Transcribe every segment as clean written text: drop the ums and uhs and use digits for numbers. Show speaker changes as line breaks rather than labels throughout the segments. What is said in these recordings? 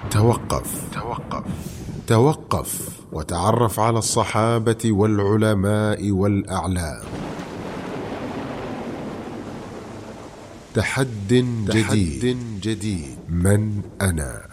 توقف وتعرف على الصحابة والعلماء والأعلام. تحد جديد. من أنا؟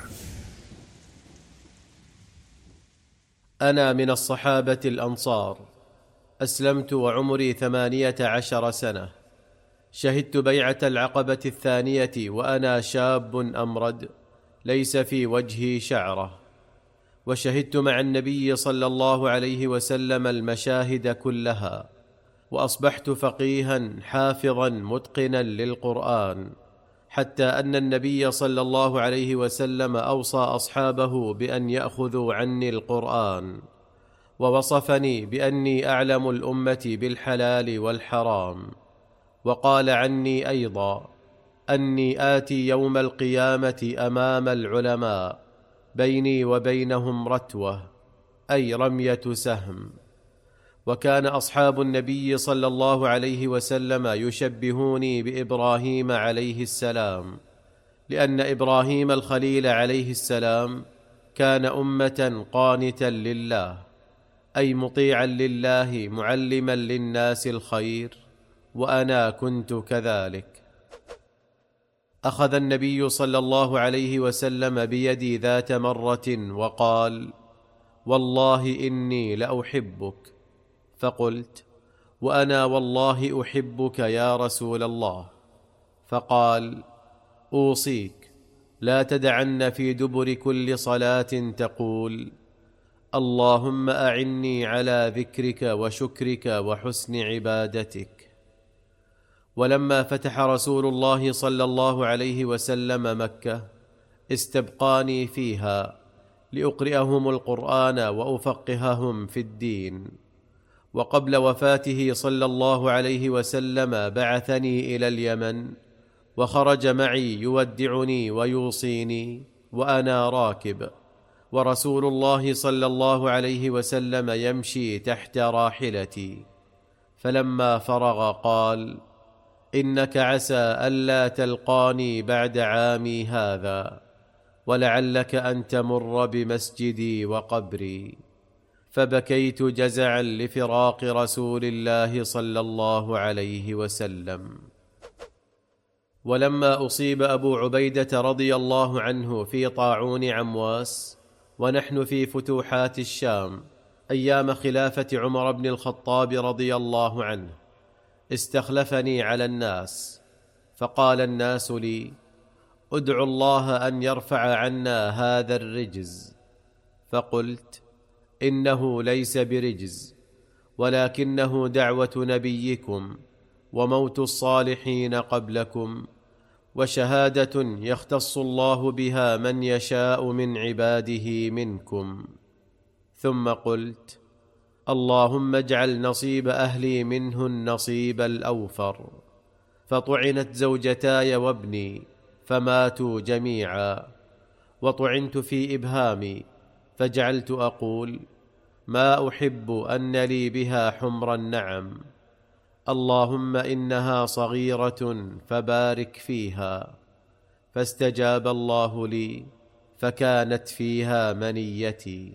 أنا من الصحابة الأنصار، أسلمت وعمري 18 سنة. شهدت بيعة العقبة الثانية وأنا شاب أمرد ليس في وجهي شعرة، وشهدت مع النبي صلى الله عليه وسلم المشاهد كلها، وأصبحت فقيها حافظا متقنا للقرآن، حتى أن النبي صلى الله عليه وسلم أوصى أصحابه بأن يأخذوا عني القرآن، ووصفني بأني أعلم الأمة بالحلال والحرام، وقال عني أيضا أني آتي يوم القيامة أمام العلماء بيني وبينهم رتوة، أي رمية سهم. وكان أصحاب النبي صلى الله عليه وسلم يشبهوني بإبراهيم عليه السلام، لأن إبراهيم الخليل عليه السلام كان أمة قانتا لله، أي مطيعا لله معلما للناس الخير، وأنا كنت كذلك. أخذ النبي صلى الله عليه وسلم بيدي ذات مرة وقال: والله إني لأحبك. فقلت: وأنا والله أحبك يا رسول الله. فقال: أوصيك لا تدعن في دبر كل صلاة تقول: اللهم أعني على ذكرك وشكرك وحسن عبادتك. ولما فتح رسول الله صلى الله عليه وسلم مكة استبقاني فيها لأقرئهم القرآن وأفقههم في الدين. وقبل وفاته صلى الله عليه وسلم بعثني إلى اليمن، وخرج معي يودعني ويوصيني وأنا راكب، ورسول الله صلى الله عليه وسلم يمشي تحت راحلتي. فلما فرغ قال: إنك عسى ألا تلقاني بعد عامي هذا، ولعلك أن تمر بمسجدي وقبري. فبكيت جزعا لفراق رسول الله صلى الله عليه وسلم. ولما أصيب أبو عبيدة رضي الله عنه في طاعون عمواس ونحن في فتوحات الشام أيام خلافة عمر بن الخطاب رضي الله عنه، استخلفني على الناس، فقال الناس لي: ادعوا الله أن يرفع عنا هذا الرجز. فقلت: إنه ليس برجز، ولكنه دعوة نبيكم وموت الصالحين قبلكم، وشهادة يختص الله بها من يشاء من عباده منكم. ثم قلت: اللهم اجعل نصيب أهلي منه النصيب الأوفر. فطعنت زوجتاي وابني فماتوا جميعا، وطعنت في إبهامي فجعلت أقول: ما أحب أن لي بها حمر النعم، اللهم إنها صغيرة فبارك فيها. فاستجاب الله لي فكانت فيها منيتي.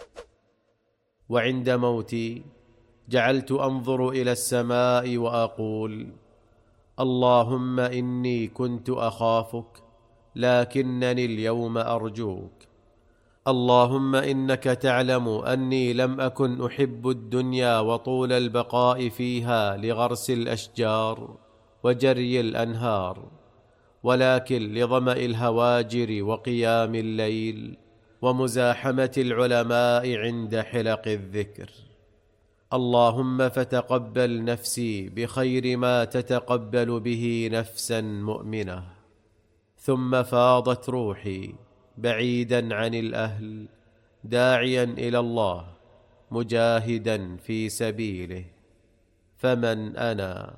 وعند موتي جعلت أنظر إلى السماء وأقول: اللهم إني كنت أخافك لكنني اليوم أرجوك. اللهم إنك تعلم أني لم أكن أحب الدنيا وطول البقاء فيها لغرس الأشجار وجري الأنهار، ولكن لظمأ الهواجر وقيام الليل ومزاحمة العلماء عند حلق الذكر. اللهم فتقبل نفسي بخير ما تتقبل به نفسا مؤمنة. ثم فاضت روحي بعيدا عن الأهل داعيا إلى الله مجاهدا في سبيله. فمن أنا؟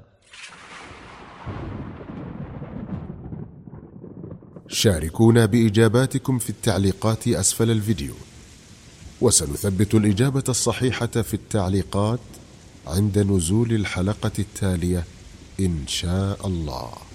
شاركونا بإجاباتكم في التعليقات أسفل الفيديو، وسنثبت الإجابة الصحيحة في التعليقات عند نزول الحلقة التالية إن شاء الله.